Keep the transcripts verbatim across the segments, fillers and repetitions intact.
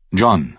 John.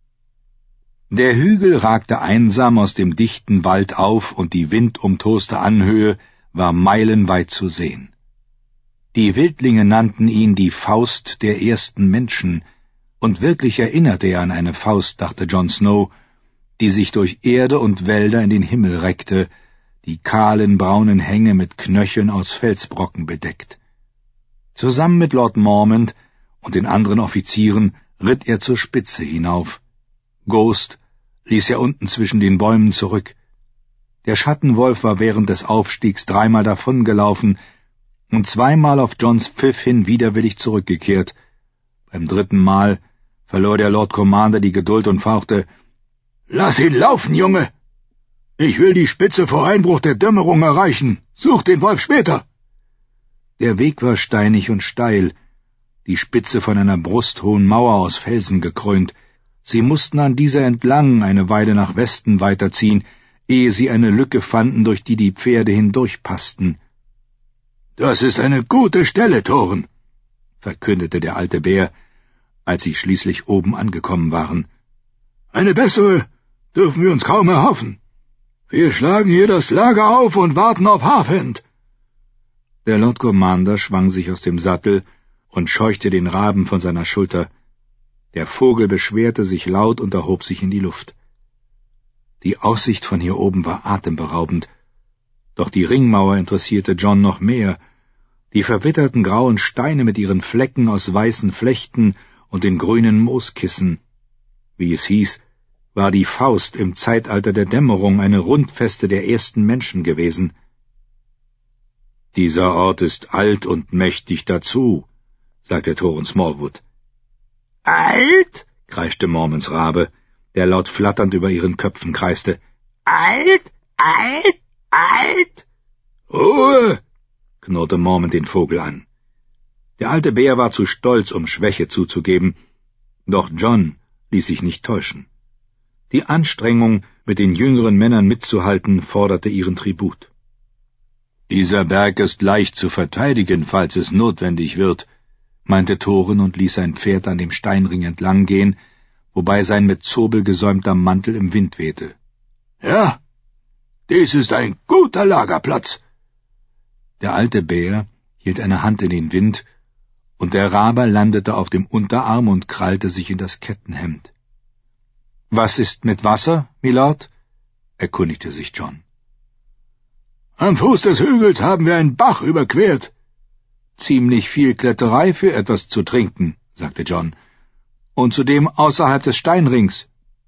Der Hügel ragte einsam aus dem dichten Wald auf, und die windumtoste Anhöhe war meilenweit zu sehen. Die Wildlinge nannten ihn die Faust der ersten Menschen, und wirklich erinnerte er an eine Faust, dachte Jon Snow, die sich durch Erde und Wälder in den Himmel reckte, die kahlen braunen Hänge mit Knöcheln aus Felsbrocken bedeckt. Zusammen mit Lord Mormont und den anderen Offizieren ritt er zur Spitze hinauf. Ghost ließ er unten zwischen den Bäumen zurück. Der Schattenwolf war während des Aufstiegs dreimal davongelaufen und zweimal auf Johns Pfiff hin widerwillig zurückgekehrt. Beim dritten Mal verlor der Lord Commander die Geduld und fauchte, »Lass ihn laufen, Junge! Ich will die Spitze vor Einbruch der Dämmerung erreichen. Such den Wolf später!« Der Weg war steinig und steil, die Spitze von einer brusthohen Mauer aus Felsen gekrönt. Sie mussten an dieser entlang eine Weile nach Westen weiterziehen, ehe sie eine Lücke fanden, durch die die Pferde hindurchpassten. »Das ist eine gute Stelle, Thoren«, verkündete der alte Bär, als sie schließlich oben angekommen waren. »Eine bessere dürfen wir uns kaum erhoffen. Wir schlagen hier das Lager auf und warten auf Halfhand.« Der Lord Commander schwang sich aus dem Sattel und scheuchte den Raben von seiner Schulter. Der Vogel beschwerte sich laut und erhob sich in die Luft. Die Aussicht von hier oben war atemberaubend, doch die Ringmauer interessierte John noch mehr. Die verwitterten grauen Steine mit ihren Flecken aus weißen Flechten und den grünen Mooskissen. Wie es hieß, war die Faust im Zeitalter der Dämmerung eine Rundfeste der ersten Menschen gewesen. »Dieser Ort ist alt und mächtig dazu«, sagte Thoren Smallwood. »Alt?« kreischte Mormonts Rabe, der laut flatternd über ihren Köpfen kreiste. »Alt, alt, alt!« »Ruhe!« knurrte Mormont den Vogel an. Der alte Bär war zu stolz, um Schwäche zuzugeben, doch John ließ sich nicht täuschen. Die Anstrengung, mit den jüngeren Männern mitzuhalten, forderte ihren Tribut. »Dieser Berg ist leicht zu verteidigen, falls es notwendig wird«, meinte Thoren und ließ sein Pferd an dem Steinring entlang gehen, wobei sein mit Zobel gesäumter Mantel im Wind wehte. »Ja, dies ist ein guter Lagerplatz.« Der alte Bär hielt eine Hand in den Wind, und der Rabe landete auf dem Unterarm und krallte sich in das Kettenhemd. »Was ist mit Wasser, Milord?« erkundigte sich John. »Am Fuß des Hügels haben wir einen Bach überquert.« »Ziemlich viel Kletterei für etwas zu trinken«, sagte John, »und zudem außerhalb des Steinrings.«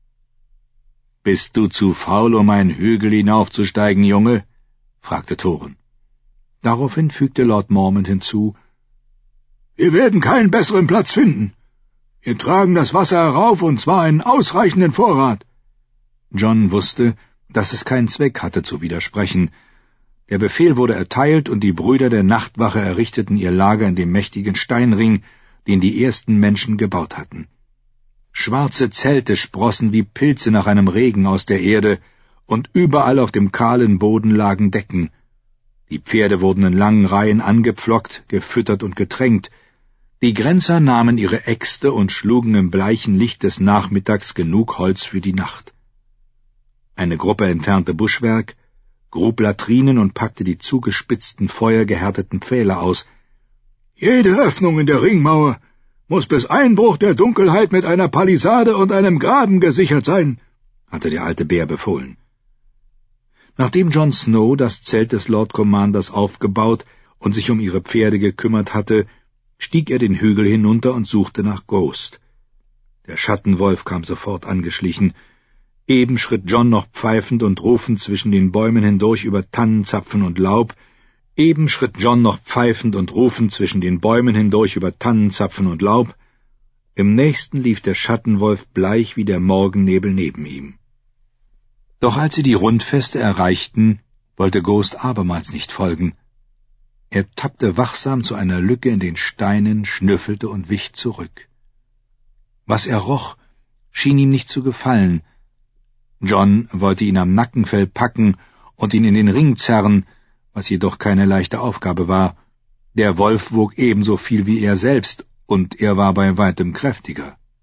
»Bist du zu faul, um einen Hügel hinaufzusteigen, Junge?« fragte Thoren. Daraufhin fügte Lord Mormont hinzu, »Wir werden keinen besseren Platz finden. Wir tragen das Wasser herauf, und zwar einen ausreichenden Vorrat.« John wusste, dass es keinen Zweck hatte zu widersprechen. Der Befehl wurde erteilt, und die Brüder der Nachtwache errichteten ihr Lager in dem mächtigen Steinring, den die ersten Menschen gebaut hatten. Schwarze Zelte sprossen wie Pilze nach einem Regen aus der Erde, und überall auf dem kahlen Boden lagen Decken. Die Pferde wurden in langen Reihen angepflockt, gefüttert und getränkt. Die Grenzer nahmen ihre Äxte und schlugen im bleichen Licht des Nachmittags genug Holz für die Nacht. Eine Gruppe entfernte Buschwerk, grub Latrinen und packte die zugespitzten, feuergehärteten Pfähle aus. »Jede Öffnung in der Ringmauer muss bis Einbruch der Dunkelheit mit einer Palisade und einem Graben gesichert sein«, hatte der alte Bär befohlen. Nachdem Jon Snow das Zelt des Lord Commanders aufgebaut und sich um ihre Pferde gekümmert hatte, stieg er den Hügel hinunter und suchte nach Ghost. Der Schattenwolf kam sofort angeschlichen. Eben schritt John noch pfeifend und rufend zwischen den Bäumen hindurch über Tannenzapfen und Laub. Eben schritt John noch pfeifend und rufend zwischen den Bäumen hindurch über Tannenzapfen und Laub. Im nächsten lief der Schattenwolf bleich wie der Morgennebel neben ihm. Doch als sie die Rundfeste erreichten, wollte Ghost abermals nicht folgen. Er tappte wachsam zu einer Lücke in den Steinen, schnüffelte und wich zurück. Was er roch, schien ihm nicht zu gefallen. John wollte ihn am Nackenfell packen und ihn in den Ring zerren, was jedoch keine leichte Aufgabe war. Der Wolf wog ebenso viel wie er selbst, und er war bei weitem kräftiger.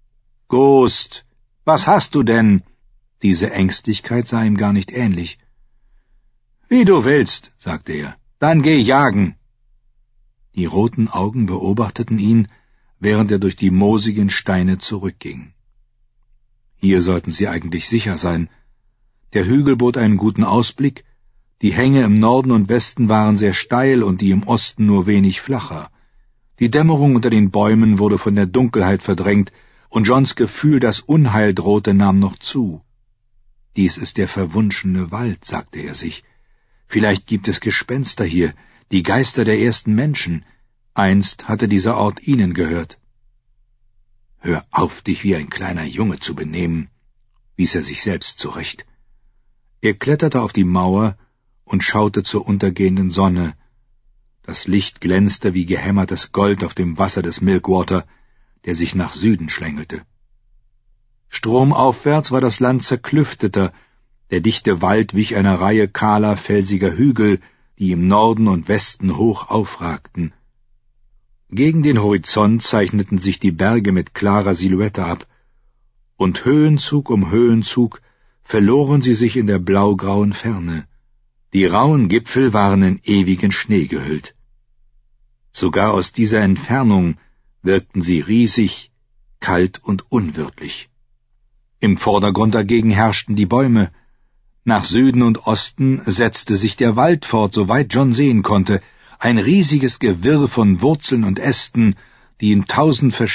»Ghost, was hast du denn?« Diese Ängstlichkeit sah ihm gar nicht ähnlich. »Wie du willst«, sagte er, »dann geh jagen.« Die roten Augen beobachteten ihn, während er durch die moosigen Steine zurückging. Hier sollten sie eigentlich sicher sein. Der Hügel bot einen guten Ausblick, die Hänge im Norden und Westen waren sehr steil und die im Osten nur wenig flacher. Die Dämmerung unter den Bäumen wurde von der Dunkelheit verdrängt, und Johns Gefühl, dass Unheil drohte, nahm noch zu. »Dies ist der verwunschene Wald«, sagte er sich. »Vielleicht gibt es Gespenster hier, die Geister der ersten Menschen. Einst hatte dieser Ort ihnen gehört.« »Hör auf, dich wie ein kleiner Junge zu benehmen«, wies er sich selbst zurecht. Er kletterte auf die Mauer und schaute zur untergehenden Sonne. Das Licht glänzte wie gehämmertes Gold auf dem Wasser des Milkwater, der sich nach Süden schlängelte. Stromaufwärts war das Land zerklüfteter, der dichte Wald wich einer Reihe kahler, felsiger Hügel, die im Norden und Westen hoch aufragten. Gegen den Horizont zeichneten sich die Berge mit klarer Silhouette ab, und Höhenzug um Höhenzug verloren sie sich in der blaugrauen Ferne. Die rauen Gipfel waren in ewigen Schnee gehüllt. Sogar aus dieser Entfernung wirkten sie riesig, kalt und unwirtlich. Im Vordergrund dagegen herrschten die Bäume. Nach Süden und Osten setzte sich der Wald fort, soweit John sehen konnte, ein riesiges Gewirr von Wurzeln und Ästen, die in tausend